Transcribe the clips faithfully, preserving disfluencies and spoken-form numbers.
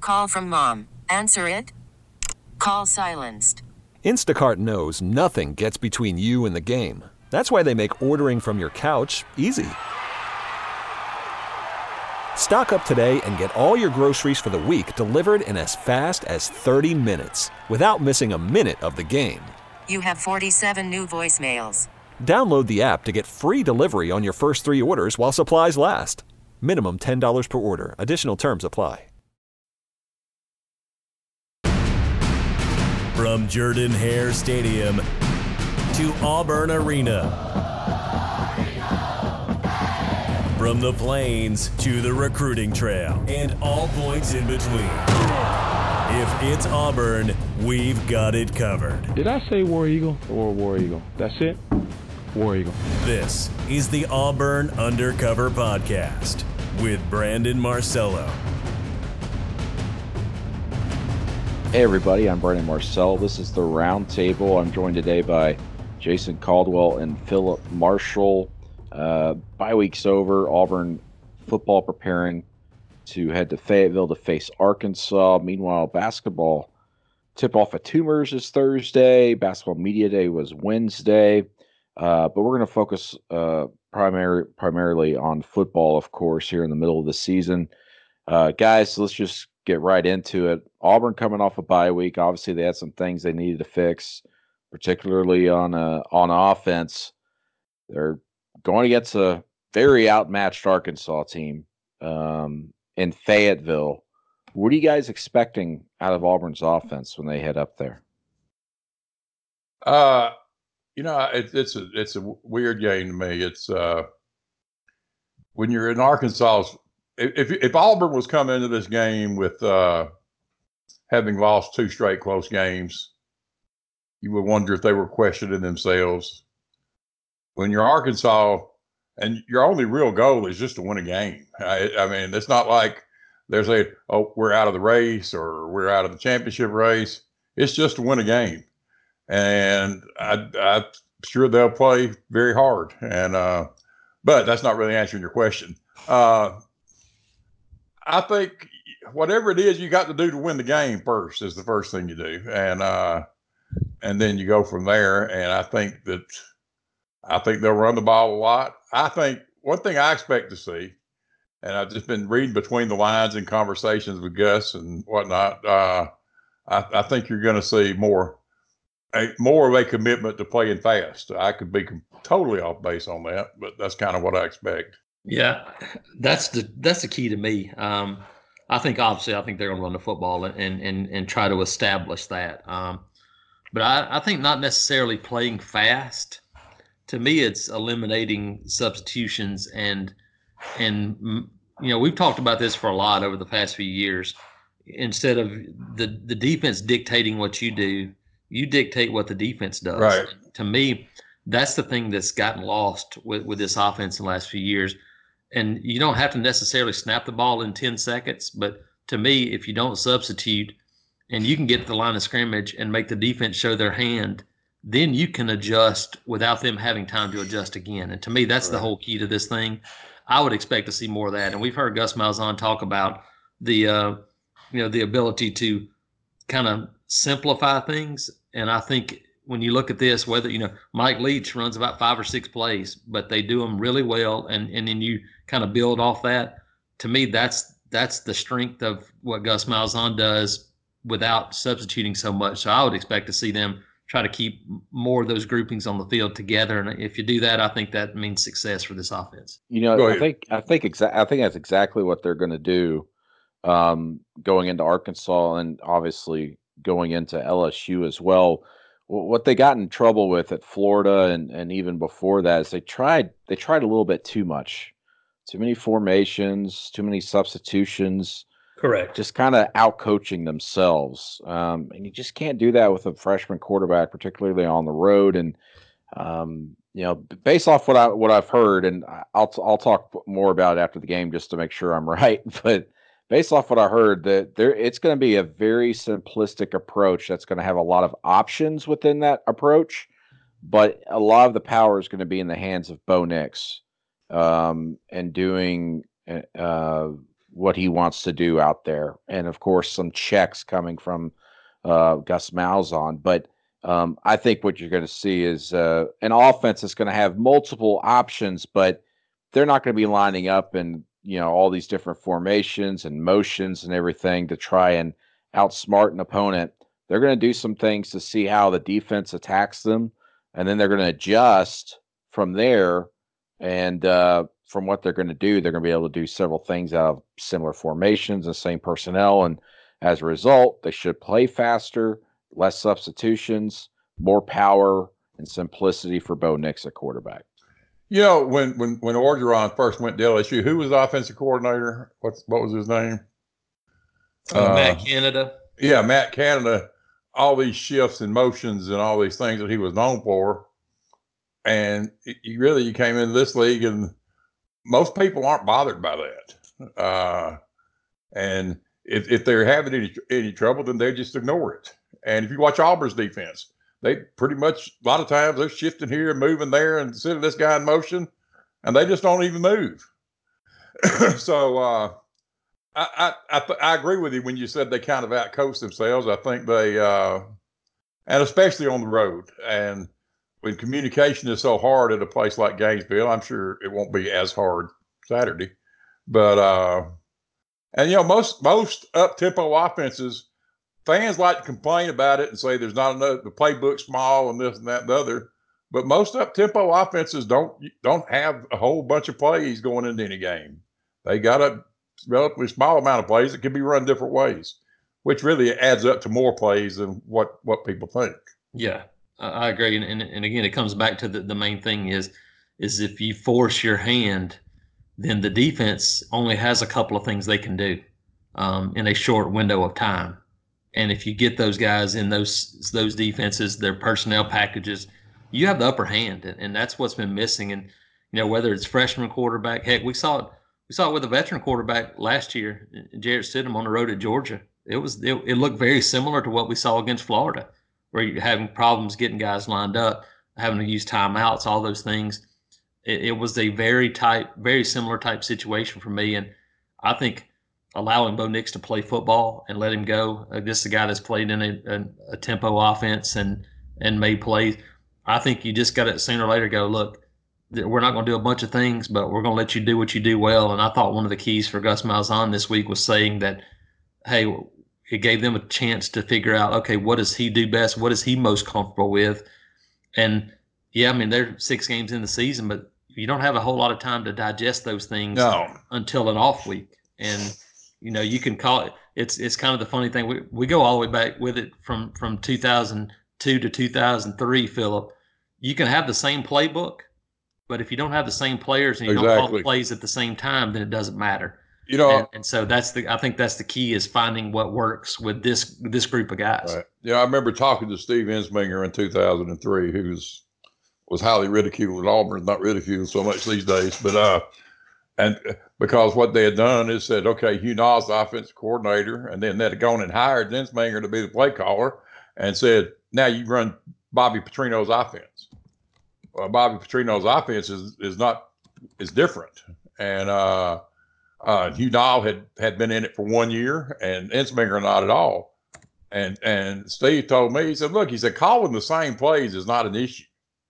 Call from mom. Answer it. Call silenced. Instacart knows nothing gets between you and the game. That's why they make ordering from your couch easy. Stock up today and get all your groceries for the week delivered in as fast as thirty minutes without missing a minute of the game. You have forty-seven new voicemails. Download the app to get free delivery on your first three orders while supplies last. Minimum ten dollars per order. Additional terms apply. From Jordan-Hare Stadium to Auburn Arena. From the plains to the recruiting trail and all points in between. If it's Auburn, we've got it covered. Did I say War Eagle or War Eagle? That's it? War Eagle. This is the Auburn Undercover Podcast with Brandon Marcello. Hey everybody, I'm Brandon Marcel. This is the Round Table. I'm joined today by Jason Caldwell and Philip Marshall. Uh, bye week's over. Auburn football preparing to head to Fayetteville to face Arkansas. Meanwhile, basketball tip-off at Tumors is Thursday. Basketball Media Day was Wednesday. Uh, but we're going to focus uh, primary, primarily on football, of course, here in the middle of the season. Uh, guys, let's just get right into it. Auburn coming off a bye week. Obviously, they had some things they needed to fix, particularly on uh, on offense. They're going against a very outmatched Arkansas team um, in Fayetteville. What are you guys expecting out of Auburn's offense when they head up there? Uh, you know, it, it's a it's a weird game to me. It's uh, when you're in Arkansas. If if Auburn was coming into this game with uh, having lost two straight close games, you would wonder if they were questioning themselves. When you're Arkansas and your only real goal is just to win a game, I, I mean, it's not like there's a, oh, we're out of the race or we're out of the championship race. It's just to win a game. And I, I'm sure they'll play very hard. And uh, but that's not really answering your question. Uh, I think whatever it is you got to do to win the game first is the first thing you do. And uh, and then you go from there. And I think that I think they'll run the ball a lot. I think one thing I expect to see, and I've just been reading between the lines in conversations with Gus and whatnot, uh, I, I think you're going to see more a, more of a commitment to playing fast. I could be totally off base on that, but that's kind of what I expect. Yeah, that's the that's the key to me. Um, I think obviously I think they're going to run the football and and and try to establish that. Um, but I, I think not necessarily playing fast. To me, it's eliminating substitutions and and you know we've talked about this for a lot over the past few years. Instead of the the defense dictating what you do, you dictate what the defense does. Right. To me, that's the thing that's gotten lost with with this offense in the last few years. And you don't have to necessarily snap the ball in ten seconds, but to me, if you don't substitute and you can get to the line of scrimmage and make the defense show their hand, then you can adjust without them having time to adjust again. And to me, that's right. The whole key to this thing. I would expect to see more of that. And we've heard Gus Malzahn talk about the, uh, you know, the ability to kind of simplify things. And I think when you look at this, whether, you know, Mike Leach runs about five or six plays, but they do them really well. And, and then you kind of build off that. To me, that's, that's the strength of what Gus Malzahn does without substituting so much. So I would expect to see them try to keep more of those groupings on the field together. And if you do that, I think that means success for this offense. You know, I think, I think, exa- I think that's exactly what they're going to do um, going into Arkansas and obviously going into L S U as well. What they got in trouble with at Florida and, and even before that is they tried they tried a little bit too much. Too many formations, too many substitutions. Correct. Just kind of out-coaching themselves. Um, and you just can't do that with a freshman quarterback, particularly on the road. And, um, you know, based off what, I, what I've heard, and I'll, I'll talk more about it after the game just to make sure I'm right, but based off what I heard, that there it's going to be a very simplistic approach that's going to have a lot of options within that approach, but a lot of the power is going to be in the hands of Bo Nix um, and doing, uh, what he wants to do out there. And of course, some checks coming from uh, Gus Malzahn. But um, I think what you're going to see is uh, an offense that's going to have multiple options, but they're not going to be lining up in, you know, all these different formations and motions and everything to try and outsmart an opponent. They're going to do some things to see how the defense attacks them, and then they're going to adjust from there. And uh, from what they're going to do, they're going to be able to do several things out of similar formations, the same personnel. And as a result, they should play faster, less substitutions, more power, and simplicity for Bo Nix at quarterback. You know, when when when Orgeron first went to L S U, who was the offensive coordinator? What's what was his name? Uh, uh, Matt Canada. Yeah, Matt Canada. All these shifts and motions and all these things that he was known for, and you really you came into this league, and most people aren't bothered by that. Uh, and if if they're having any any trouble, then they just ignore it. And if you watch Auburn's defense, they pretty much, a lot of times they're shifting here and moving there and sending this guy in motion, and they just don't even move. so uh, I, I, I, I agree with you when you said they kind of outcoached themselves. I think they, uh, and especially on the road. And when communication is so hard at a place like Gainesville, I'm sure it won't be as hard Saturday. But, uh, and, you know, most, most up-tempo offenses, fans like to complain about it and say there's not enough, the playbook's small and this and that and the other. But most up-tempo offenses don't don't have a whole bunch of plays going into any game. They got a relatively small amount of plays that can be run different ways, which really adds up to more plays than what, what people think. Yeah, I agree. And, and, and again, it comes back to the, the main thing is, is if you force your hand, then the defense only has a couple of things they can do um, in a short window of time. And if you get those guys in those those defenses, their personnel packages, you have the upper hand, and, and that's what's been missing. And you know, whether it's freshman quarterback, heck, we saw it. We saw it with a veteran quarterback last year, Jarrett Stidham on the road at Georgia. It was it, it looked very similar to what we saw against Florida, where you're having problems getting guys lined up, having to use timeouts, all those things. It, it was a very type, very similar type situation for me, and I think allowing Bo Nix to play football and let him go. Uh, this is a guy that's played in a, a, a tempo offense and and made plays. I think you just got to sooner or later go, look, we're not going to do a bunch of things, but we're going to let you do what you do well. And I thought one of the keys for Gus Malzahn this week was saying that, hey, it gave them a chance to figure out, okay, what does he do best? What is he most comfortable with? And, yeah, I mean, they're six games in the season, but you don't have a whole lot of time to digest those things no. until an off week. And you know, you can call it. It's it's kind of the funny thing. We we go all the way back with it from from two thousand two to two thousand three, Philip. You can have the same playbook, but if you don't have the same players and you exactly. don't call plays at the same time, then it doesn't matter. You know, and, and so that's the. I think that's the key is finding what works with this this group of guys. Right. Yeah, I remember talking to Steve Ensminger in two thousand three, who was was highly ridiculed at Auburn. Not ridiculed so much these days, but uh. And because what they had done is said, okay, Hugh Nall's the offensive coordinator, and then they'd have gone and hired Ensminger to be the play caller and said, now you run Bobby Petrino's offense. Well, Bobby Petrino's offense is, is not is different. And uh, uh, Hugh Nall had, had been in it for one year and Ensminger not at all. And and Steve told me, he said, look, he said, calling the same plays is not an issue.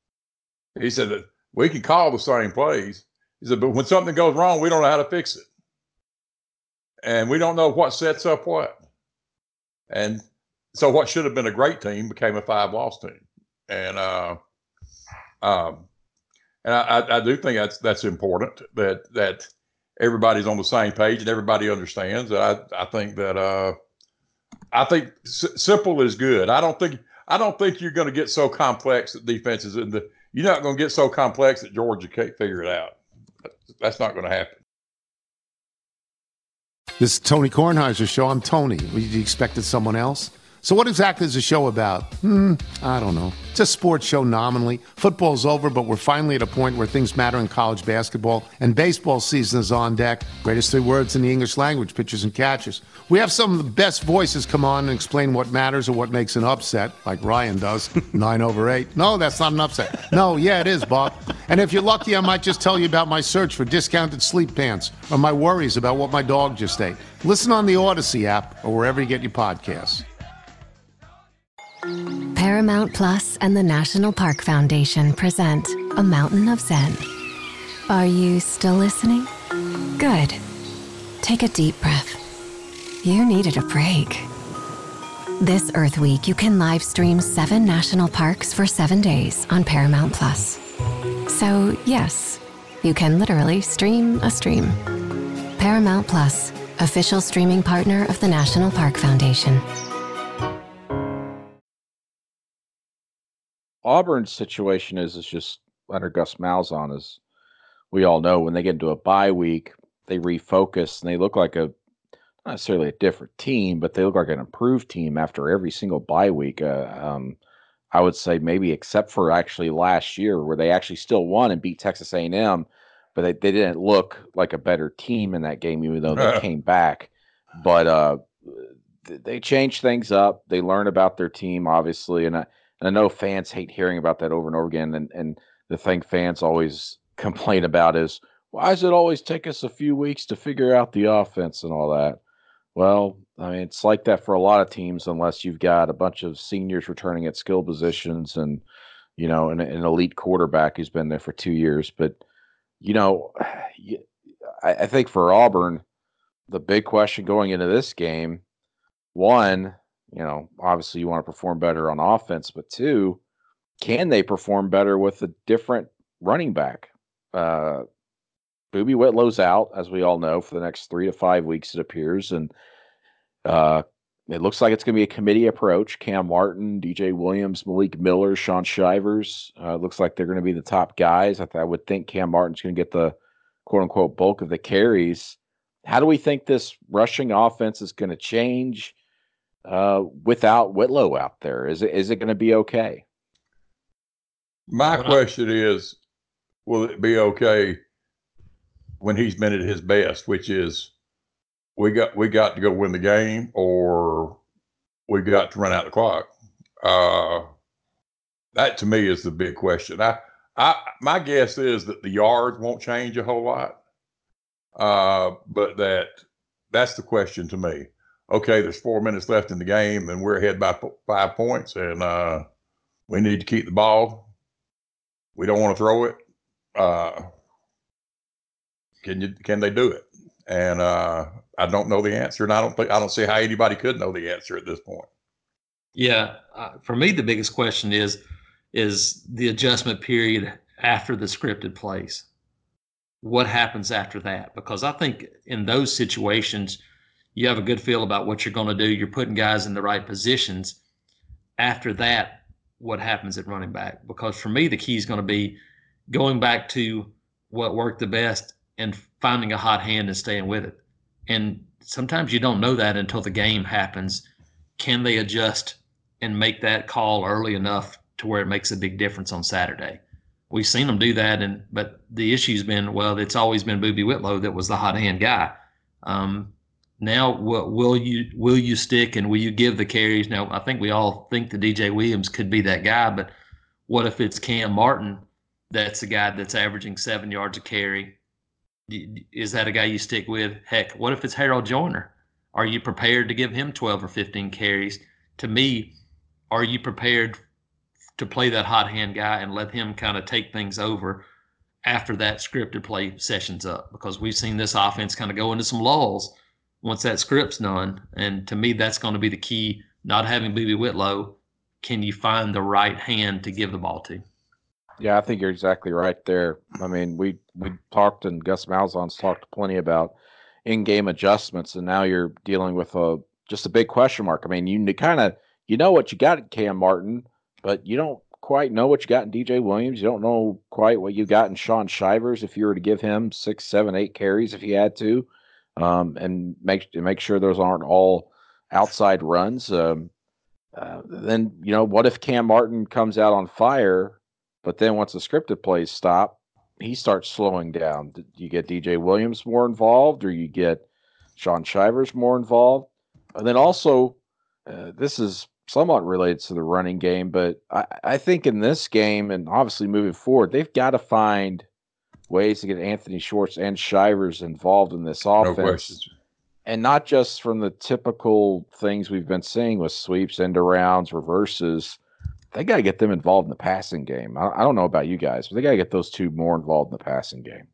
He said that we can call the same plays. He said, but when something goes wrong, we don't know how to fix it. And we don't know what sets up what. And so what should have been a great team became a five-loss team. And uh, um, and I, I do think that's that's important, that that everybody's on the same page and everybody understands. I I think that uh, I think s- simple is good. I don't think I don't think you're going to get so complex that defenses in the you're not going to get so complex that Georgia can't figure it out. That's not going to happen. This is Tony Kornheiser's show. I'm Tony. You expected someone else? So what exactly is the show about? Hmm, I don't know. It's a sports show nominally. Football's over, but we're finally at a point where things matter in college basketball, and baseball season is on deck. Greatest three words in the English language, pitchers and catchers. We have some of the best voices come on and explain what matters or what makes an upset, like Ryan does, nine over eight. No, that's not an upset. No, yeah, it is, Bob. And if you're lucky, I might just tell you about my search for discounted sleep pants or my worries about what my dog just ate. Listen on the Odyssey app or wherever you get your podcasts. Paramount Plus and the National Park Foundation present A Mountain of Zen. Are you still listening? Good. Take a deep breath. You needed a break. This Earth Week, you can live stream seven national parks for seven days on Paramount Plus. So, yes, you can literally stream a stream. Paramount Plus, official streaming partner of the National Park Foundation. Auburn's situation is is just under Gus Malzahn, as we all know, when they get into a bye week, they refocus and they look like a not necessarily a different team, but they look like an improved team after every single bye week. Uh, um, I would say maybe except for actually last year where they actually still won and beat Texas A and M, but they, they didn't look like a better team in that game, even though they came back. But uh, they changed things up. They learn about their team, obviously, and I, and I know fans hate hearing about that over and over again. And, and the thing fans always complain about is, why does it always take us a few weeks to figure out the offense and all that? Well, I mean, it's like that for a lot of teams unless you've got a bunch of seniors returning at skill positions and, you know, an, an elite quarterback who's been there for two years. But, you know, I, I think for Auburn, the big question going into this game, one, you know, obviously you want to perform better on offense, but two, can they perform better with a different running back? Uh, Boobie Whitlow's out, as we all know, for the next three to five weeks, it appears. And uh, it looks like it's going to be a committee approach. Cam Martin, D J Williams, Malik Miller, Sean Shivers. Uh, looks like they're going to be the top guys. I, th- I would think Cam Martin's going to get the quote-unquote bulk of the carries. How do we think this rushing offense is going to change uh, without Whitlow out there? Is it is it going to be okay? My question is, will it be okay when he's been at his best, which is we got we got to go win the game or we got to run out the clock? Uh, that to me is the big question. I, I my guess is that the yards won't change a whole lot, uh, but that that's the question to me. Okay, there's four minutes left in the game and we're ahead by p- five points, and uh, we need to keep the ball. We don't want to throw it. Uh, Can you? Can they do it? And uh, I don't know the answer, and I don't think I don't see how anybody could know the answer at this point. Yeah, uh, for me, the biggest question is is the adjustment period after the scripted plays. What happens after that? Because I think in those situations, you have a good feel about what you're going to do. You're putting guys in the right positions. After that, what happens at running back? Because for me, the key is going to be going back to what worked the best and finding a hot hand and staying with it. And sometimes you don't know that until the game happens. Can they adjust and make that call early enough to where it makes a big difference on Saturday? We've seen them do that, and but the issue's been, well, it's always been Boobie Whitlow that was the hot hand guy. Um, now, will, will you will you stick and will you give the carries? Now, I think we all think that D J Williams could be that guy, but what if it's Cam Martin that's the guy that's averaging seven yards a carry? Is that a guy you stick with? Heck, what if it's Harold Joyner? Are you prepared to give him twelve or fifteen carries? To me, are you prepared to play that hot hand guy and let him kind of take things over after that scripted play session's up? Because we've seen this offense kind of go into some lulls once that script's done. And to me, that's going to be the key, not having Boobie Whitlow. Can you find the right hand to give the ball to? Yeah, I think you're exactly right there. I mean, we we talked, and Gus Malzahn's talked plenty about in-game adjustments, and now you're dealing with a just a big question mark. I mean, you kind of you know what you got in Cam Martin, but you don't quite know what you got in D J Williams. You don't know quite what you got in Sean Shivers if you were to give him six, seven, eight carries if you had to, um, and make make sure those aren't all outside runs. Um, Uh, then, you know, what if Cam Martin comes out on fire, but then once the scripted plays stop, he starts slowing down? Do you get D J Williams more involved, or you get Sean Shivers more involved? And then also, uh, this is somewhat related to the running game, but I, I think in this game, and obviously moving forward, they've got to find ways to get Anthony Schwartz and Shivers involved in this offense. No questions. And not just from the typical things we've been seeing with sweeps, end arounds, reverses. They got to get them involved in the passing game. I, I don't know about you guys, but they got to get those two more involved in the passing game.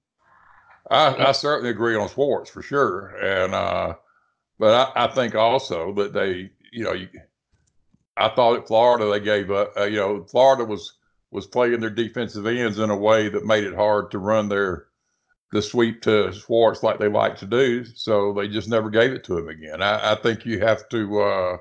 I, I certainly agree on Schwartz for sure. And, uh, but I, I think also that they, you know, you, I thought at Florida they gave up, uh, you know, Florida was, was playing their defensive ends in a way that made it hard to run their, the sweep to Schwartz like they like to do. So they just never gave it to him again. I, I think you have to, uh,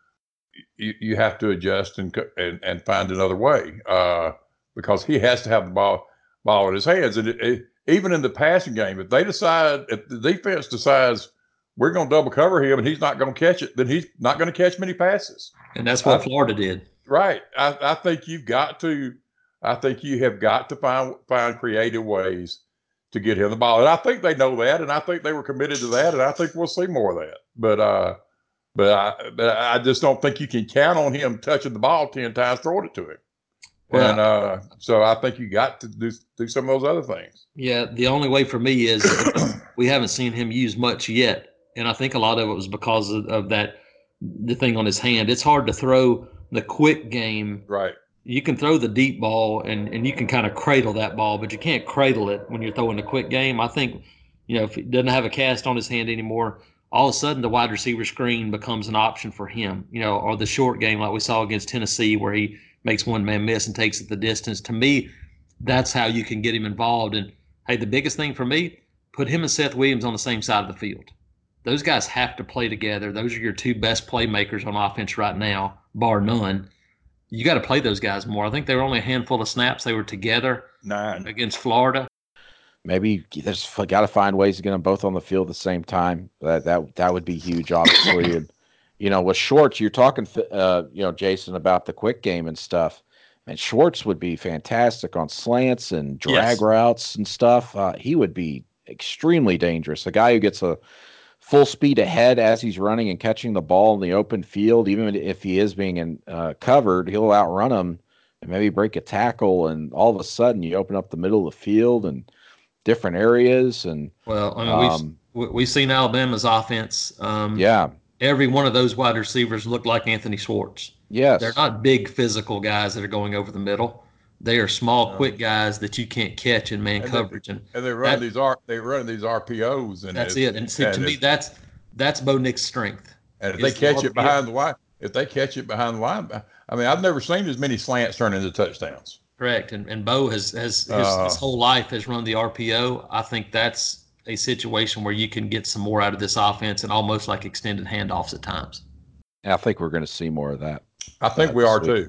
you, you have to adjust and, and, and find another way, uh, because he has to have the ball, ball in his hands. And it, it, even in the passing game, if they decide, if the defense decides we're going to double cover him and he's not going to catch it, then he's not going to catch many passes. And that's what I, Florida did. Right. I, I think you've got to, I think you have got to find, find creative ways to get him the ball. And I think they know that, and I think they were committed to that, and I think we'll see more of that. But uh, but I but I just don't think you can count on him touching the ball ten times, throwing it to him. Well, and uh, so I think you got to do do some of those other things. Yeah, the only way for me is we haven't seen him use much yet, and I think a lot of it was because of, of that the thing on his hand. It's hard to throw the quick game. Right. You can throw the deep ball and, and you can kind of cradle that ball, but you can't cradle it when you're throwing a quick game. I think, you know, if he doesn't have a cast on his hand anymore, all of a sudden the wide receiver screen becomes an option for him, you know, or the short game like we saw against Tennessee where he makes one man miss and takes it the distance. To me, that's how you can get him involved. And, hey, the biggest thing for me, put him and Seth Williams on the same side of the field. Those guys have to play together. Those are your two best playmakers on offense right now, bar none. You got to play those guys more. I think they were only a handful of snaps. They were together Nine. against Florida. Maybe you just got to find ways to get them both on the field at the same time. That that that would be huge, obviously. And you know, with Schwartz, you're talking, uh, you know, Jason, about the quick game and stuff. And Schwartz would be fantastic on slants and drag yes. routes and stuff. Uh, he would be extremely dangerous. A guy who gets a full speed ahead as he's running and catching the ball in the open field, even if he is being in, uh, covered, he'll outrun him and maybe break a tackle. And all of a sudden you open up the middle of the field and different areas. And well, I mean, um, we've, we've seen Alabama's offense. Um, yeah. Every one of those wide receivers look like Anthony Schwartz. Yes. They're not big physical guys that are going over the middle. They are small, no. quick guys that you can't catch in man and coverage, they, and, and they run that, these R they run these R P Os, and that's it. And see, and to me, that's that's Bo Nix's strength. And if they catch the it behind the line, if they catch it behind the line, I mean, I've never seen as many slants turn into touchdowns. Correct, and and Bo has has his, uh, his whole life has run the R P O. I think that's a situation where you can get some more out of this offense, and almost like extended handoffs at times. I think we're going to see more of that. I think uh, we are too.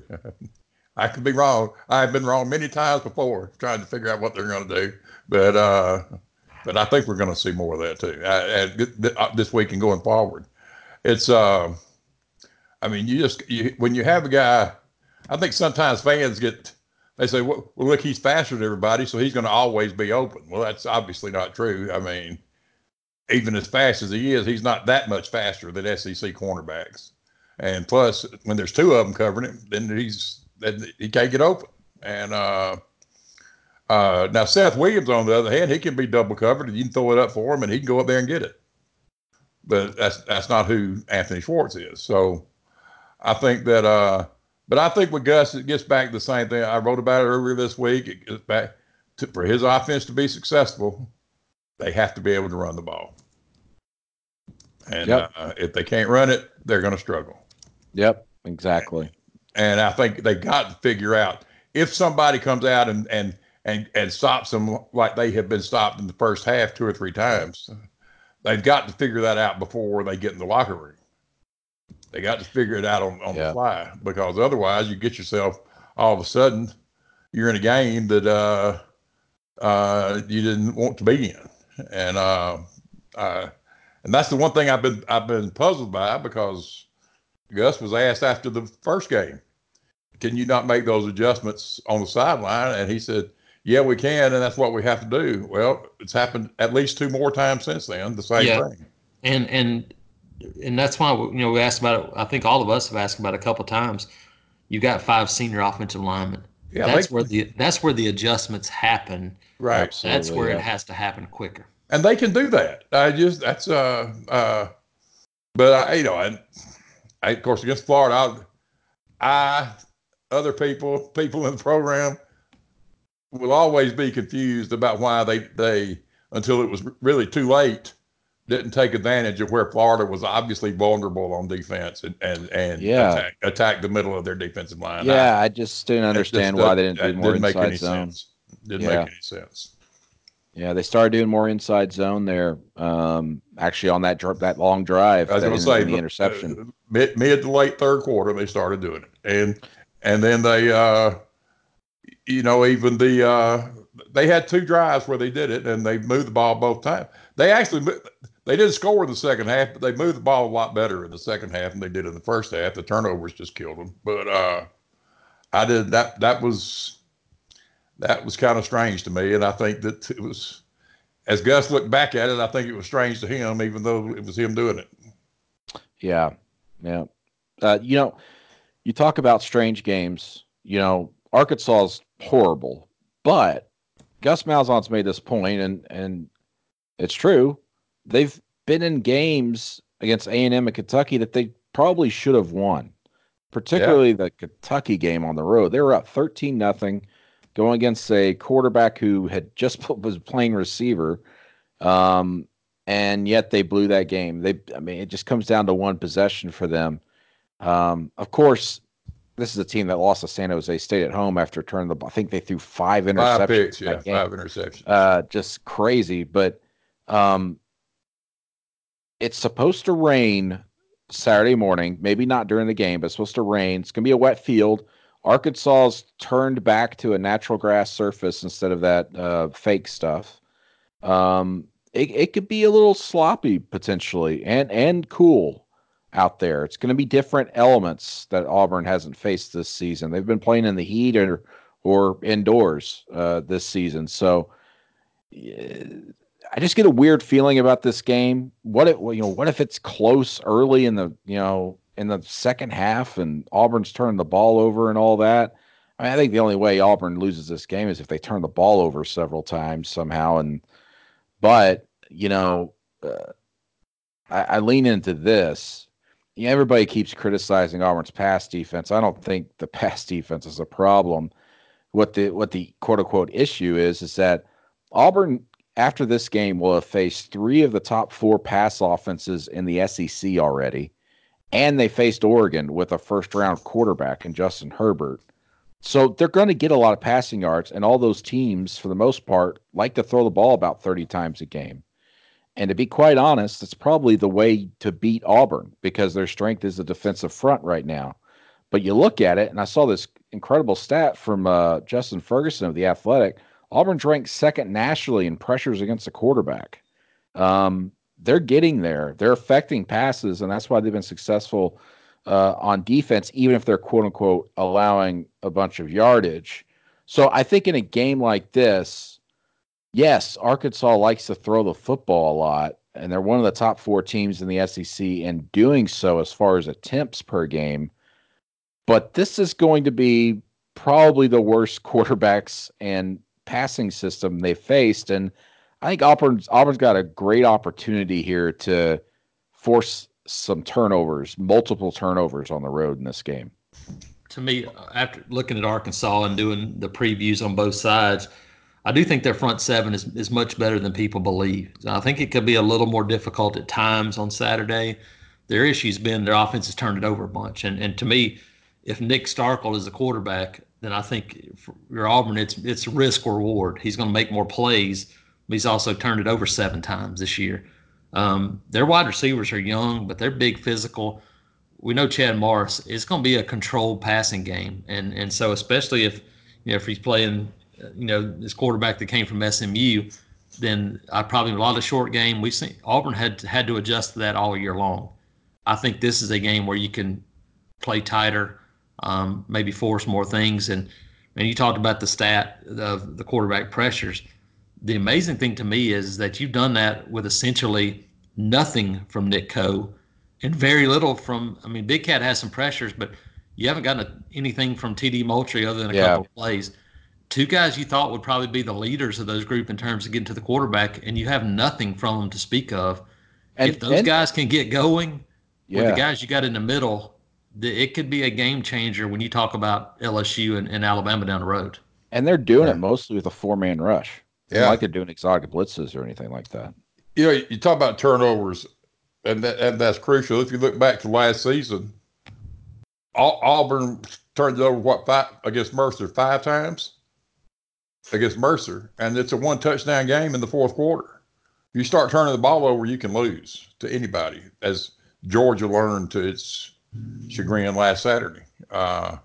I could be wrong. I've been wrong many times before trying to figure out what they're going to do, but uh, but I think we're going to see more of that too. I, I, this week and going forward, it's. Uh, I mean, you just you, when you have a guy, I think sometimes fans get they say, well, well, look, he's faster than everybody, so he's going to always be open. Well, that's obviously not true. I mean, even as fast as he is, he's not that much faster than S E C cornerbacks. And plus, when there's two of them covering him, then he's then he can't get open. And uh, uh, now Seth Williams, on the other hand, he can be double covered, and you can throw it up for him, and he can go up there and get it. But that's that's not who Anthony Schwartz is. So I think that, uh, but I think with Gus, it gets back to the same thing. I wrote about it earlier this week. It gets back to, for his offense to be successful, they have to be able to run the ball. And yep. uh, if they can't run it, they're going to struggle. Yep, exactly. And I think they got to figure out if somebody comes out and, and, and, and stops them like they have been stopped in the first half two or three times, they've got to figure that out before they get in the locker room. They got to figure it out on, on yeah. the fly, because otherwise you get yourself all of a sudden you're in a game that uh, uh, you didn't want to be in. And uh, uh, and that's the one thing I've been I've been puzzled by, because Gus was asked after the first game, can you not make those adjustments on the sideline? And he said, yeah, we can, and that's what we have to do. Well, it's happened at least two more times since then, the same yeah. thing. And and and that's why, you know, we asked about it. I think all of us have asked about it a couple of times. You got five senior offensive linemen. Yeah, that's they, where the that's where the adjustments happen. Right. Absolutely, that's where yeah. it has to happen quicker. And they can do that. I just that's uh uh, but I you know I, I of course against Florida, I, I other people people in the program will always be confused about why they they until it was really too late didn't take advantage of where Florida was obviously vulnerable on defense and and and yeah. attack, attack the middle of their defensive line. Yeah, I, I just didn't understand just, why uh, they didn't do more didn't inside zone. Sense. Didn't Yeah. make any sense. Yeah, they started doing more inside zone there. Um, actually, on that dr- that long drive, I was that going to ended say in the but, interception. uh, mid mid to late third quarter they started doing it, and and then they, uh, you know, even the uh, they had two drives where they did it, and they moved the ball both times. They actually they didn't score in the second half, but they moved the ball a lot better in the second half than they did in the first half. The turnovers just killed them. But uh, I did that. That was that was kind of strange to me, and I think that it was. As Gus looked back at it, I think it was strange to him, even though it was him doing it. Yeah, yeah. Uh, you know, you talk about strange games. You know, Arkansas is horrible, but Gus Malzahn's made this point, and and it's true. They've been in games against A and M and Kentucky that they probably should have won, particularly yeah. the Kentucky game on the road. They were up thirteen nothing. Going against a quarterback who had just was playing receiver, um, and yet they blew that game. They, I mean, it just comes down to one possession for them. Um, of course, this is a team that lost to San Jose State at home after turning the ball. I think they threw five interceptions. Five picks, yeah, five interceptions. Uh, just crazy. But um, it's supposed to rain Saturday morning. Maybe not during the game, but it's supposed to rain. It's going to be a wet field. Arkansas's turned back to a natural grass surface instead of that uh, fake stuff. Um, it, it could be a little sloppy potentially and, and cool out there. It's going to be different elements that Auburn hasn't faced this season. They've been playing in the heat or, or indoors uh, this season. So I just get a weird feeling about this game. What if, you know, what if it's close early in the, you know, in the second half and Auburn's turned the ball over and all that? I mean, I think the only way Auburn loses this game is if they turn the ball over several times somehow. And, but, you know, uh, I, I lean into this. Yeah, everybody keeps criticizing Auburn's pass defense. I don't think the pass defense is a problem. What the, what the quote unquote issue is, is that Auburn after this game will have faced three of the top four pass offenses in the S E C already. And they faced Oregon with a first-round quarterback in Justin Herbert. So they're going to get a lot of passing yards, and all those teams, for the most part, like to throw the ball about thirty times a game. And to be quite honest, it's probably the way to beat Auburn because their strength is the defensive front right now. But you look at it, and I saw this incredible stat from uh, Justin Ferguson of The Athletic. Auburn's ranked second nationally in pressures against the quarterback. Um, they're getting there. They're affecting passes, and that's why they've been successful uh, on defense, even if they're quote-unquote allowing a bunch of yardage. So I think in a game like this, yes, Arkansas likes to throw the football a lot, and they're one of the top four teams in the S E C and doing so as far as attempts per game. But this is going to be probably the worst quarterbacks and passing system they faced, and I think Auburn's Auburn's got a great opportunity here to force some turnovers, multiple turnovers on the road in this game. To me, after looking at Arkansas and doing the previews on both sides, I do think their front seven is, is much better than people believe. I think it could be a little more difficult at times on Saturday. Their issue's been their offense has turned it over a bunch. And and to me, if Nick Starkel is the quarterback, then I think for your Auburn, it's it's risk reward. He's going to make more plays, but he's also turned it over seven times this year. Um, their wide receivers are young, but they're big, physical. We know Chad Morris. It's going to be a controlled passing game, and and so especially if you know if he's playing, you know, this quarterback that came from S M U, then I probably a lot of short game. We've seen Auburn had had to adjust to that all year long. I think this is a game where you can play tighter, um, maybe force more things. And and you talked about the stat of the quarterback pressures. The amazing thing to me is that you've done that with essentially nothing from Nick Coe and very little from, I mean, Big Cat has some pressures, but you haven't gotten a, anything from T D Moultrie other than a Yeah. couple of plays. Two guys you thought would probably be the leaders of those group in terms of getting to the quarterback, and you have nothing from them to speak of. And, if those and, guys can get going yeah. with the guys you got in the middle, the, it could be a game changer when you talk about L S U and, and Alabama down the road. And they're doing Yeah. it mostly with a four-man rush. It's Yeah. not like they're doing exotic blitzes or anything like that. You know, you talk about turnovers, and that, and that's crucial. If you look back to last season, Au- Auburn turned it over, what, five, against Mercer five times? Against Mercer, and it's a one touchdown game in the fourth quarter. You start turning the ball over, you can lose to anybody, as Georgia learned to its chagrin last Saturday. Uh,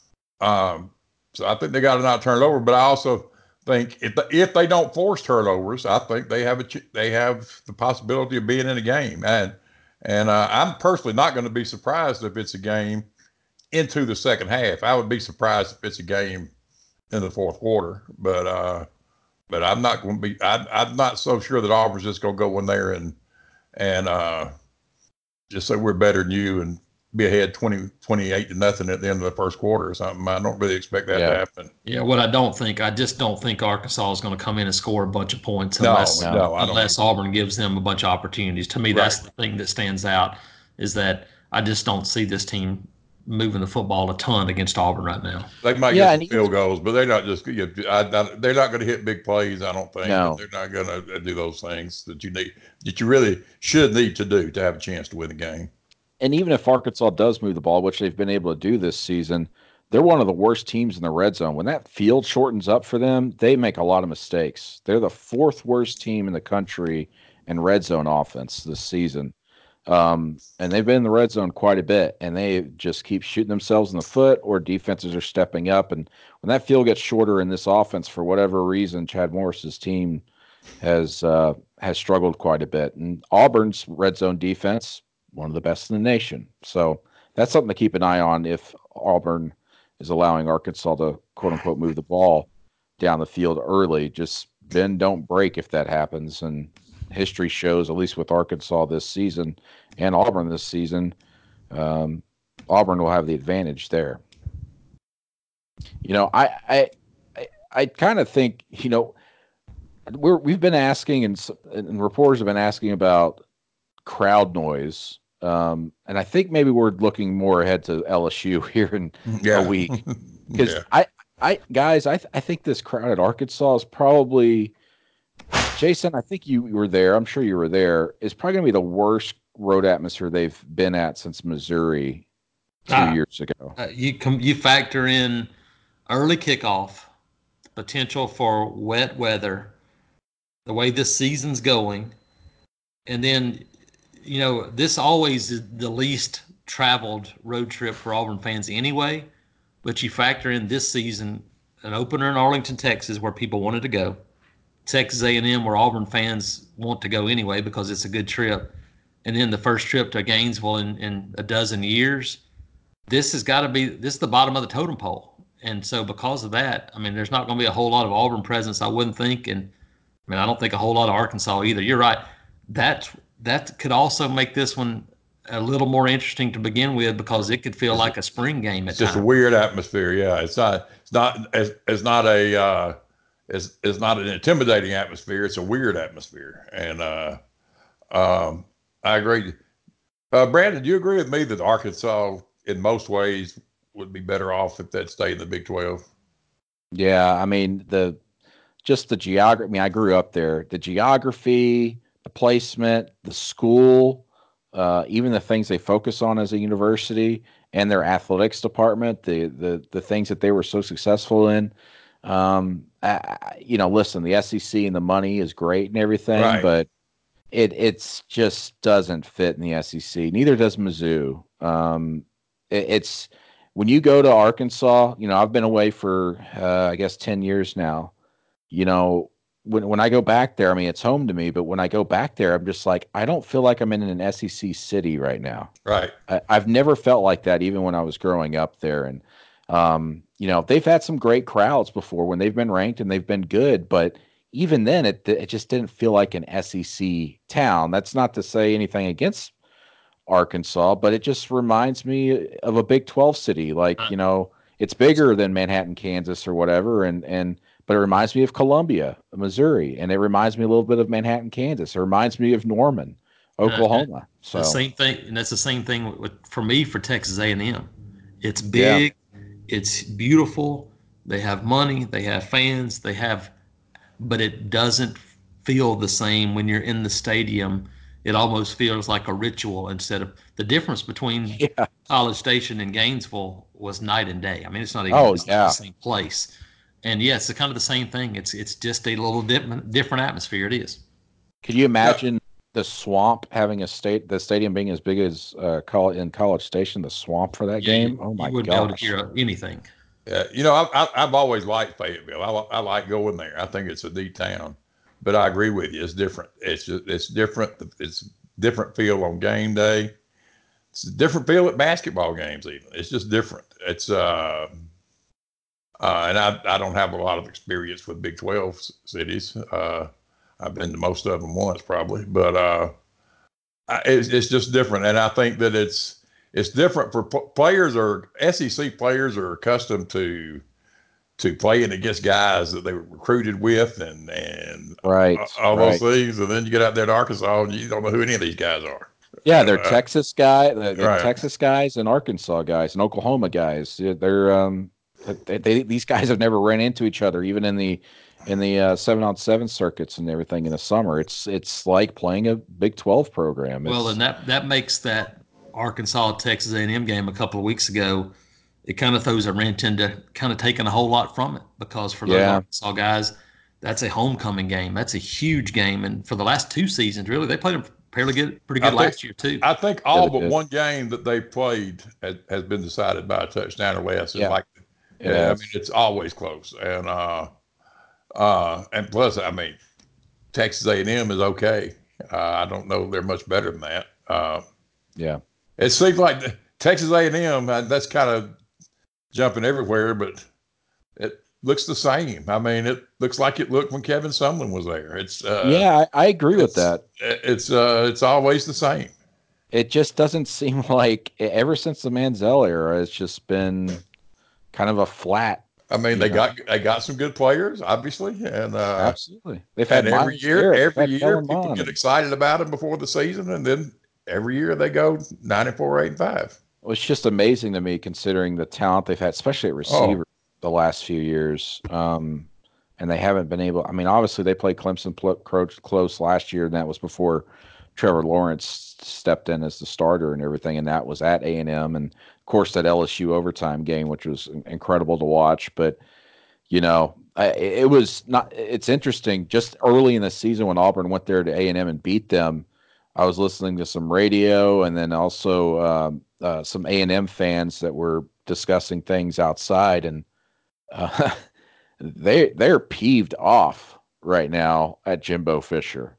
um, so I think they got to not turn it over, but I also think if the, if they don't force turnovers, I think they have a ch- they have the possibility of being in a game. And and uh, I'm personally not going to be surprised if it's a game into the second half. I would be surprised if it's a game in the fourth quarter, but uh, but I'm not going to be. I, I'm not so sure that Auburn's just going to go in there and and uh, just say we're better than you and be ahead twenty, twenty-eight to nothing at the end of the first quarter or something. I don't really expect that Yeah. to happen. Yeah, what I don't think, I just don't think Arkansas is going to come in and score a bunch of points No, unless, no, I don't unless Auburn gives them a bunch of opportunities. To me, that's the thing that stands out, is that I just don't see this team moving the football a ton against Auburn right now. They might Yeah, get and some field goals, but they're not just. You know, I, I, they're not going to hit big plays. I don't think. No. They're not going to do those things that you need, that you really should need to do to have a chance to win the game. And even if Arkansas does move the ball, which they've been able to do this season, they're one of the worst teams in the red zone. When that field shortens up for them, they make a lot of mistakes. They're the fourth worst team in the country in red zone offense this season. Um, and they've been in the red zone quite a bit, and they just keep shooting themselves in the foot, or defenses are stepping up. And when that field gets shorter in this offense, for whatever reason, Chad Morris's team has uh, has struggled quite a bit. And Auburn's red zone defense, one of the best in the nation. So that's something to keep an eye on if Auburn is allowing Arkansas to, quote unquote, move the ball down the field early. Just bend, don't break if that happens. And history shows, at least with Arkansas this season and Auburn this season, um, Auburn will have the advantage there. You know, I I I, I kind of think, you know, we're we've been asking, and, and reporters have been asking about crowd noise. Um, and I think maybe we're looking more ahead to L S U here in Yeah. a week, because Yeah. I, I, guys, I, th- I think this crowd at Arkansas is probably, Jason, I think you were there. I'm sure you were there. Is probably going to be the worst road atmosphere they've been at since Missouri two Ah. years ago. Uh, you com- you factor in early kickoff, potential for wet weather, the way this season's going, and then, you know, this always is the least traveled road trip for Auburn fans anyway. But you factor in this season, an opener in Arlington, Texas, where people wanted to go, Texas A and M, where Auburn fans want to go anyway because it's a good trip, and then the first trip to Gainesville in, in a dozen years. This has got to be this is the bottom of the totem pole. And so because of that, I mean, there's not going to be a whole lot of Auburn presence, I wouldn't think. And I mean, I don't think a whole lot of Arkansas either. You're right. That that could also make this one a little more interesting to begin with, because it could feel like a spring game at It's just a times. weird atmosphere. Yeah, it's not. It's not. It's, it's not a. Uh, it's, it's not an intimidating atmosphere. It's a weird atmosphere, and uh, um, I agree. Uh, Brandon, do you agree with me that Arkansas, in most ways, would be better off if that stayed in the Big twelve? Yeah, I mean, the just the geography. I mean, I grew up there. The geography, the placement, the school, uh, even the things they focus on as a university, and their athletics department, the the the things that they were so successful in. Um, I, I- you know, listen, the S E C and the money is great and everything, Right. but it it's just doesn't fit in the S E C. Neither does Mizzou. Um, it, it's when you go to Arkansas. You know, I've been away for uh, I guess ten years now. You know, when when I go back there, I mean, it's home to me, but when I go back there, I'm just like, I don't feel like I'm in an S E C city right now. Right. I, I've never felt like that, even when I was growing up there. And, um, you know, they've had some great crowds before when they've been ranked and they've been good, but even then it, it just didn't feel like an S E C town. That's not to say anything against Arkansas, but it just reminds me of a Big twelve city. Like, you know, it's bigger than Manhattan, Kansas or whatever. And, and, but it reminds me of Columbia, Missouri, and it reminds me a little bit of Manhattan, Kansas. It reminds me of Norman, Oklahoma. Uh, so the same thing, and that's the same thing with, for me for Texas A and M. It's big, yeah. It's beautiful. They have money, they have fans, they have, but it doesn't feel the same when you're in the stadium. It almost feels like a ritual instead of the difference between yeah. College Station and Gainesville was night and day. I mean, it's not even oh, it's yeah. not the same place. And yes, it's kind of the same thing. It's it's just a little different different atmosphere. It is. Could you imagine yeah. the swamp having a state, the stadium being as big as uh, college, in College Station, the swamp for that yeah, game? Oh my god! You wouldn't be able to hear anything. Yeah, you know, I, I, I've always liked Fayetteville. I, I like going there. I think it's a neat town. But I agree with you. It's different. It's just it's different. It's different feel on game day. It's a different feel at basketball games. Even it's just different. It's uh. Uh, and I, I don't have a lot of experience with Big twelve cities. Uh, I've been to most of them once probably, but uh, I, it's, it's just different. And I think that it's it's different for p- players or S E C players are accustomed to to playing against guys that they were recruited with and and right, all right. those things. And then you get out there to Arkansas and you don't know who any of these guys are. Yeah, they're uh, Texas guy, they're, they're right. Texas guys and Arkansas guys and Oklahoma guys. They're um. They, they, these guys have never ran into each other, even in the in the uh, seven on seven circuits and everything in the summer. It's it's like playing a Big twelve program. It's, well, and that that makes that Arkansas Texas A and M game a couple of weeks ago. It kind of throws a wrench into kind of taking a whole lot from it because for those yeah. Arkansas guys, that's a homecoming game. That's a huge game, and for the last two seasons, really, they played them fairly good, pretty good I think, last year too. I think all yeah, but did. one game that they played has, has been decided by a touchdown or less. Yeah. Like. Yeah, I mean it's always close, and uh, uh, and plus, I mean, Texas A and M is okay. Uh, I don't know they're much better than that. Uh, yeah, it seems like Texas A and M. Uh, that's kind of jumping everywhere, but it looks the same. I mean, it looks like it looked when Kevin Sumlin was there. It's uh, yeah, I, I agree with that. It's uh, it's always the same. It just doesn't seem like ever since the Manziel era, it's just been kind of a flat. I mean, they know. got they got some good players, obviously, and uh, absolutely. They've had and every year, Garrett, every year, people Bond. get excited about them before the season, and then every year they go nine and four, eight and five. Well, it's just amazing to me considering the talent they've had, especially at receiver, oh. the last few years. Um, and they haven't been able. I mean, obviously they played Clemson pl- close last year, and that was before Trevor Lawrence stepped in as the starter and everything, and that was at A and M, and of course that L S U overtime game, which was incredible to watch. But you know, I, it was not. It's interesting. Just early in the season when Auburn went there to A and M and beat them, I was listening to some radio, and then also um, uh, some A and M fans that were discussing things outside, and uh, they they're peeved off right now at Jimbo Fisher.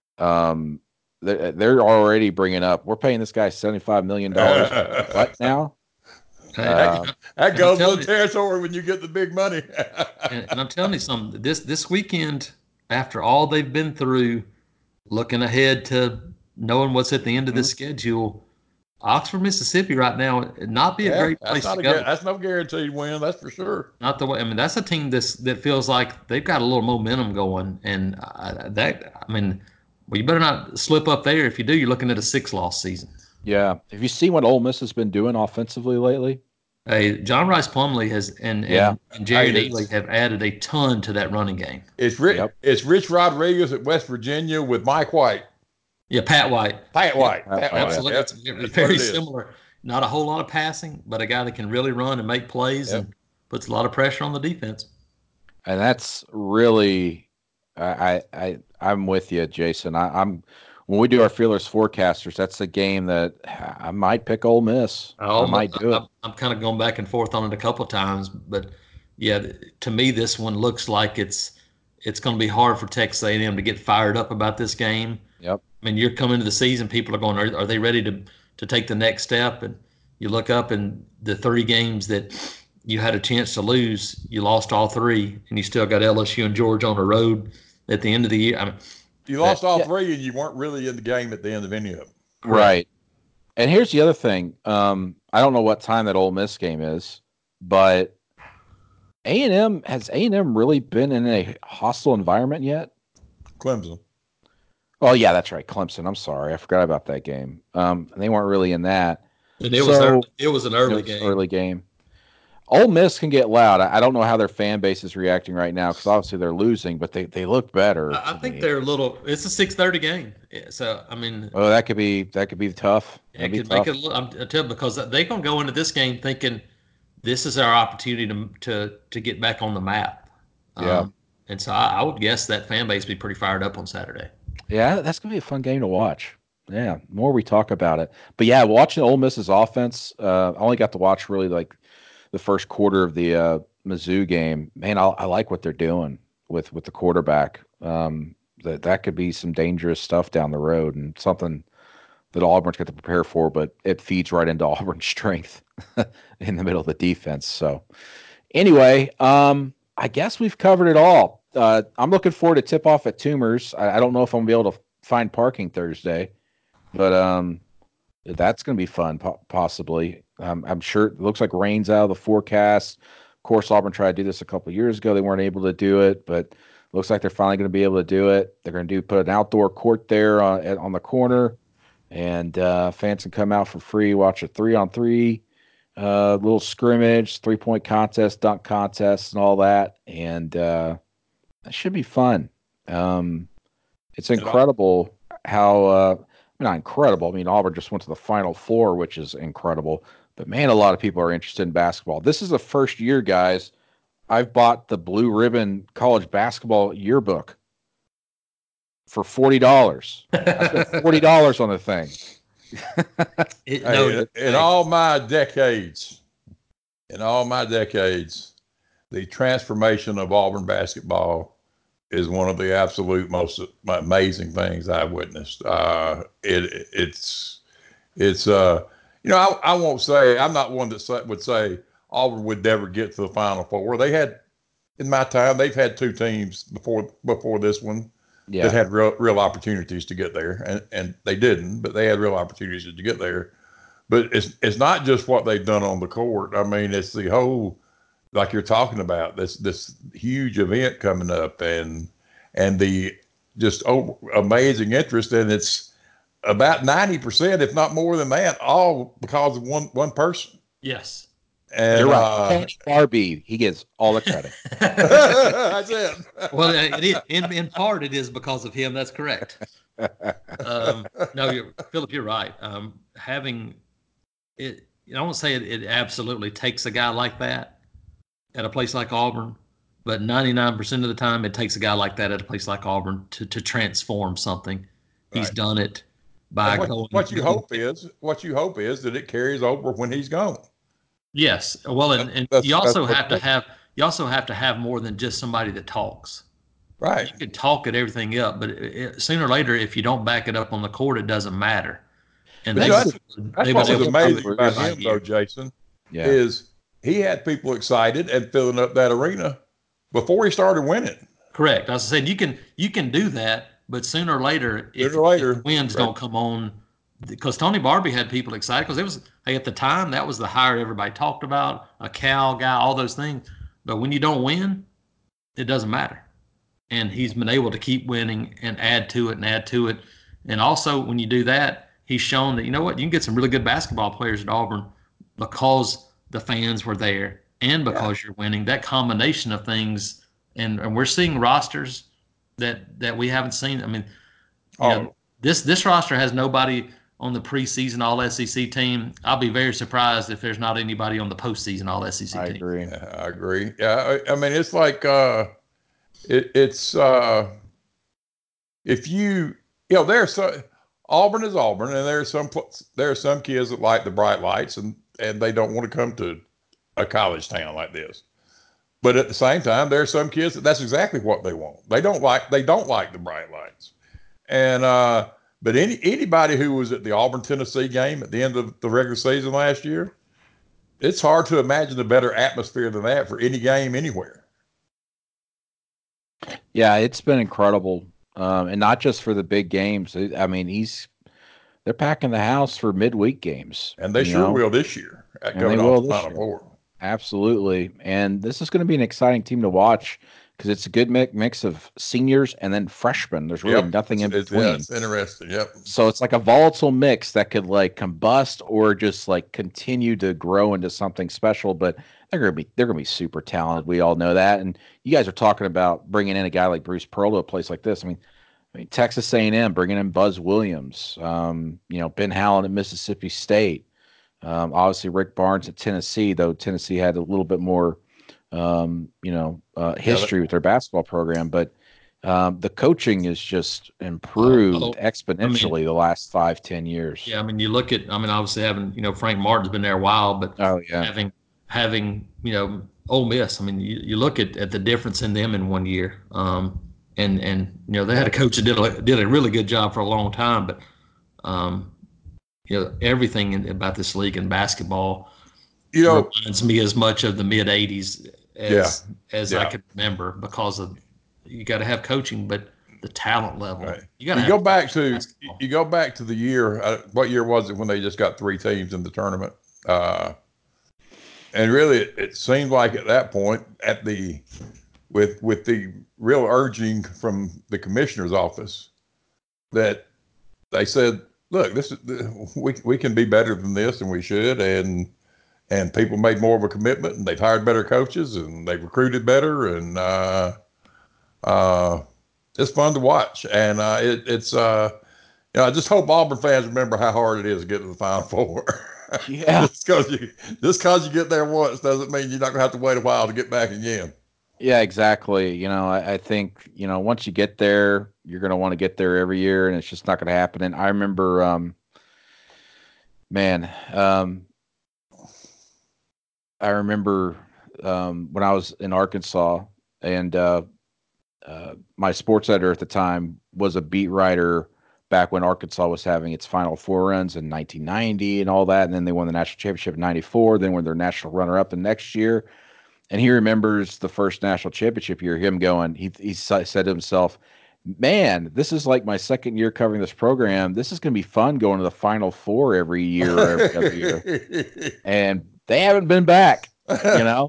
Um, They're already bringing up, we're paying this guy seventy-five million dollars. What now? Hey, Uh, that, that goes with the territory when you get the big money. and, and I'm telling you something, this this weekend, after all they've been through, looking ahead to knowing what's at the end of the mm-hmm. schedule, Oxford, Mississippi right now, not be a yeah, great place to go. Gar- that's no guaranteed win, that's for sure. Not the way. I mean, that's a team that's that feels like they've got a little momentum going, and uh, that I mean, well, you better not slip up there. If you do, you're looking at a six-loss season. Yeah. Have you seen what Ole Miss has been doing offensively lately? Hey, John Rice Plumlee has and yeah. and, and Jerry Neely have added a ton to that running game. It's Rich. Yep. It's Rich Rodriguez at West Virginia with Mike White. Yeah, Pat White. Pat White. Yeah, Pat absolutely. White. It's, Yep. it's very similar. Not a whole lot of passing, but a guy that can really run and make plays yep. and puts a lot of pressure on the defense. And that's really, I, I, I'm with you, Jason. I, I'm when we do our Feelers forecasters, that's a game that I might pick Ole Miss. Oh, I might do it. I'm, I'm kind of going back and forth on it a couple of times, but yeah, to me, this one looks like it's it's going to be hard for Texas A and M to get fired up about this game. Yep. I mean, you're coming into the season, people are going, are, are they ready to to take the next step? And you look up, and the three games that you had a chance to lose, you lost all three, and you still got L S U and Georgia on the road at the end of the year. I mean, you lost all yeah. three, and you weren't really in the game at the end of any of them. Right. And here's the other thing. Um, I don't know what time that Ole Miss game is, but A and M has A and M really been in a hostile environment yet? Clemson. Oh yeah, that's right, Clemson. I'm sorry, I forgot about that game. Um, they weren't really in that. And it so, was early, it was an early was game. Early game. Ole Miss can get loud. I, I don't know how their fan base is reacting right now because obviously they're losing, but they, they look better. I, I think me. they're a little. It's a six thirty game, so I mean. Oh, that could be that could be tough. It be could tough. make it. I'm I tell you, because they're gonna go into this game thinking this is our opportunity to to to get back on the map. Yeah. Um, and so I, I would guess that fan base would be pretty fired up on Saturday. Yeah, that's gonna be a fun game to watch. Yeah, the more we talk about it, but yeah, watching Ole Miss's offense, uh, I only got to watch really like the first quarter of the uh, Mizzou game. Man, I, I like what they're doing with with the quarterback. Um, that that could be some dangerous stuff down the road, and something that Auburn's got to prepare for. But it feeds right into Auburn's strength in the middle of the defense. So, anyway, um, I guess we've covered it all. Uh, I'm looking forward to tip off at Toomer's. I, I don't know if I'm gonna be able to find parking Thursday. But um, that's going to be fun, po- possibly. Um, I'm sure it looks like rain's out of the forecast. Of course, Auburn tried to do this a couple of years ago. They weren't able to do it, but it looks like they're finally going to be able to do it. They're going to do put an outdoor court there on, on the corner, and uh, fans can come out for free, watch a three-on-three uh, little scrimmage, three-point contest, dunk contest, and all that. And uh, that should be fun. Um, it's incredible how uh, – not incredible. I mean, Auburn just went to the Final Four, which is incredible. But, man, a lot of people are interested in basketball. This is the first year, guys, I've bought the Blue Ribbon College Basketball Yearbook for forty dollars. I spent forty dollars on the thing. it, no, hey, in, in all my decades, in all my decades, the transformation of Auburn basketball is one of the absolute most amazing things I've witnessed. Uh, it, it's, it's, uh, you know, I, I won't say, I'm not one that say, would say Auburn would never get to the Final Four. They had, in my time, they've had two teams before, before this one yeah. that had real, real opportunities to get there, and, and they didn't, but they had real opportunities to get there. But it's, it's not just what they've done on the court. I mean, it's the whole, like you're talking about, this this huge event coming up, and and the just oh, amazing interest, and it's about ninety percent, if not more than that, all because of one one person. Yes, and you're right. Tony uh, Barbie, he gets all the credit. That's it. Well, it is, in in part, it is because of him. That's correct. Um, no, you're, Philip, you're right. Um, having it, I won't say it, it absolutely takes a guy like that at a place like Auburn, but ninety-nine percent of the time it takes a guy like that at a place like Auburn to, to transform something. Right. He's done it by what, going. What you going, hope is, what you hope is that it carries over when he's gone. Yes. Well, and, and you also have to have, you also have to have more than just somebody that talks. Right. You can talk at everything up, but it, it, sooner or later, if you don't back it up on the court, it doesn't matter. And they, that's, they that's what was amazing about him, though, Jason, yeah. is he had people excited and filling up that arena before he started winning. Correct. As I said, you can you can do that, but sooner or later, if, sooner or later, if the wins right. don't come on, because Tony Barbie had people excited because it was hey, at the time that was the hire everybody talked about, a Cal guy, all those things. But when you don't win, it doesn't matter. And he's been able to keep winning and add to it and add to it. And also, when you do that, he's shown that, you know what, you can get some really good basketball players at Auburn because the fans were there and because yeah. you're winning. That combination of things, and, and we're seeing rosters that that we haven't seen. I mean, you oh. know, this this roster has nobody on the preseason All S E C team. I'll be very surprised if there's not anybody on the postseason All S E C I team. agree. Yeah, I agree. Yeah, I, I mean, it's like uh, it, it's uh, if you you know there's so Auburn is Auburn, and there's some there are some kids that like the bright lights and. and they don't want to come to a college town like this. But at the same time, there are some kids that that's exactly what they want. They don't like they don't like the bright lights. And uh, but any anybody who was at the Auburn Tennessee game at the end of the regular season last year, it's hard to imagine a better atmosphere than that for any game anywhere. Yeah, it's been incredible, um, and not just for the big games. I mean, he's they're packing the house for midweek games, and they sure know? will this year. And they will this year. Absolutely, and this is going to be an exciting team to watch because it's a good mix of seniors and then freshmen. There's really yep. nothing in it's, between. Yeah, it's interesting. Yep. So it's like a volatile mix that could like combust or just like continue to grow into something special. But they're going to be they're going to be super talented. We all know that. And you guys are talking about bringing in a guy like Bruce Pearl to a place like this. I mean, I mean Texas A and M bringing in Buzz Williams. Um, you know, Ben Howland at Mississippi State. Um, obviously, Rick Barnes at Tennessee, though Tennessee had a little bit more, um, you know, uh, history yeah, with their basketball program. But um, the coaching is just improved oh, oh, exponentially I mean, the last five, ten years. Yeah, I mean, you look at, I mean, obviously having, you know, Frank Martin's been there a while, but oh, yeah. having, having you know, Ole Miss, I mean, you, you look at, at the difference in them in one year. Um, and, and, you know, they had a coach that did a, did a really good job for a long time, but, um, you know, everything in, about this league in basketball, you know, reminds me as much of the mid eighties as yeah, as yeah. I can remember because of you got to have coaching, but the talent level. Right. You got to go back to basketball. you go back to the year. Uh, what year was it when they just got three teams in the tournament? Uh, and really, it, it seemed like at that point, at the with with the real urging from the commissioner's office, that they said, look, this is we we can be better than this, and we should. And and people made more of a commitment, and they've hired better coaches, and they've recruited better, and uh, uh, it's fun to watch. And uh, it, it's uh, you know, I just hope Auburn fans remember how hard it is to get to the Final Four. Yeah, just because you just because you get there once doesn't mean you're not gonna have to wait a while to get back again. Yeah, exactly. You know, I, I think, you know, once you get there, you're going to want to get there every year, and it's just not going to happen. And I remember, um, man, um, I remember um, when I was in Arkansas, and uh, uh, my sports editor at the time was a beat writer back when Arkansas was having its Final Four runs in nineteen ninety and all that. And then they won the national championship in ninety-four, then won their national runner-up the next year. And he remembers the first national championship year, him going, he he said to himself, man, this is like my second year covering this program. This is going to be fun going to the Final Four every year or every other year. And they haven't been back, you know.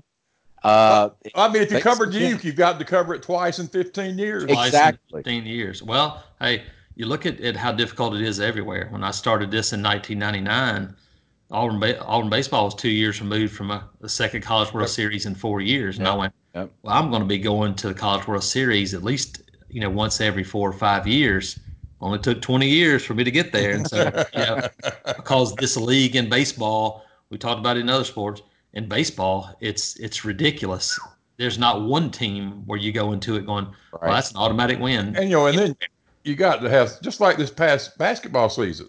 Uh, I mean, if you covered Duke, you've got to cover it twice in fifteen years. Twice exactly. in fifteen years. Well, hey, you look at, at how difficult it is everywhere. When I started this in nineteen ninety-nine, Auburn, Auburn baseball was two years removed from a, a second College World yep. Series in four years. And yep. I went, yep. well, I'm going to be going to the College World Series at least, you know, once every four or five years. Only took twenty years for me to get there. And so, you know, because this league in baseball, we talked about it in other sports, in baseball, it's it's ridiculous. There's not one team where you go into it going, right. well, that's an automatic win. And, you know, and then you got to have, just like this past basketball season,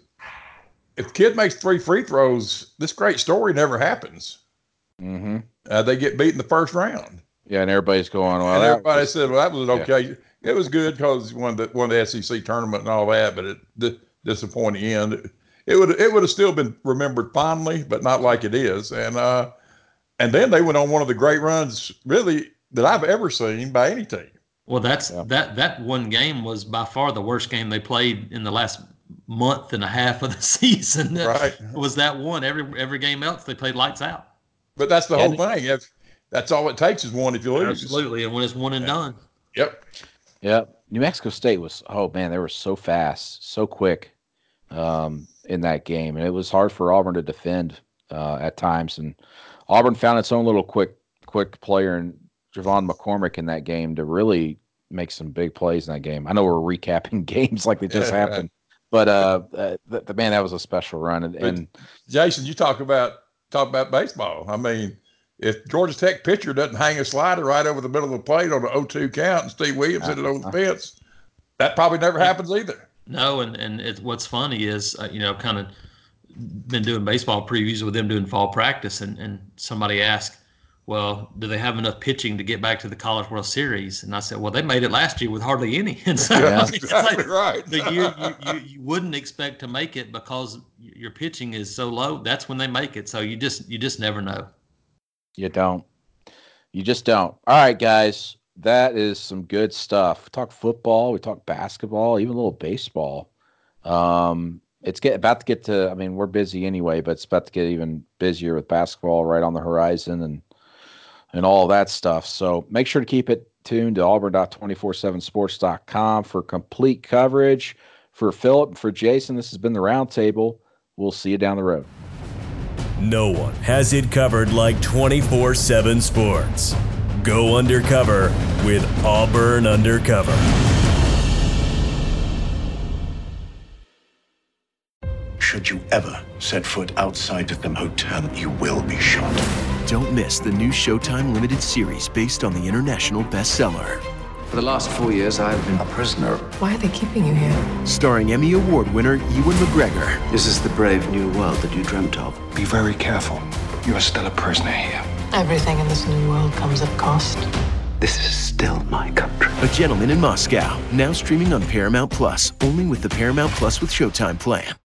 if the kid makes three free throws, this great story never happens. Mm-hmm. Uh, they get beat in the first round. Yeah, and everybody's going, well, and that everybody was, said, well, that was an okay. Yeah. It was good because won the won the S E C tournament and all that, but it the disappointing end. It, it would it would have still been remembered fondly, but not like it is. And uh, and then they went on one of the great runs, really, that I've ever seen by any team. Well, that's yeah. that that one game was by far the worst game they played in the last month and a half of the season. Right. It was that one. Every every game else they played lights out. But that's the yeah, whole thing. If, that's all it takes is one if you lose. Absolutely, and when it's one and yeah. done. Yep. Yep. New Mexico State was, oh man, they were so fast, so quick um, in that game, and it was hard for Auburn to defend uh, at times. And Auburn found its own little quick, quick player in Javon McCormick in that game to really make some big plays in that game. I know we're recapping games like they just happened, but uh, the, the man, that was a special run. And, and Jason, you talk about talk about baseball. I mean, if Georgia Tech pitcher doesn't hang a slider right over the middle of the plate on an oh two count and Steve Williams hit it over the fence, that probably never happens either. No, and, and it, what's funny is, uh, you know, kind of been doing baseball previews with them doing fall practice, and, and somebody asked, well, do they have enough pitching to get back to the College World Series? And I said, well, they made it last year with hardly any. And so Yeah, it's exactly like right. the year you, you, you wouldn't expect to make it because your pitching is so low. That's when they make it. So you just you just never know. You don't. You just don't. All right, guys. That is some good stuff. We talk football. We talk basketball, even a little baseball. Um, it's get, about to get to, I mean, we're busy anyway, but it's about to get even busier with basketball right on the horizon and and all that stuff. So make sure to keep it tuned to auburn dot two four seven sports dot com for complete coverage. For Philip and for Jason, this has been the Roundtable. We'll see you down the road. No one has it covered like twenty-four seven Sports. Go undercover with Auburn Undercover. Should you ever set foot outside of the hotel, you will be shot. Don't miss the new Showtime limited series based on the international bestseller. For the last four years, I've been a prisoner. Why are they keeping you here? Starring Emmy Award winner Ewan McGregor. This is the brave new world that you dreamt of. Be very careful. You are still a prisoner here. Everything in this new world comes at cost. This is still my country. A Gentleman in Moscow, now streaming on Paramount Plus, only with the Paramount Plus with Showtime plan.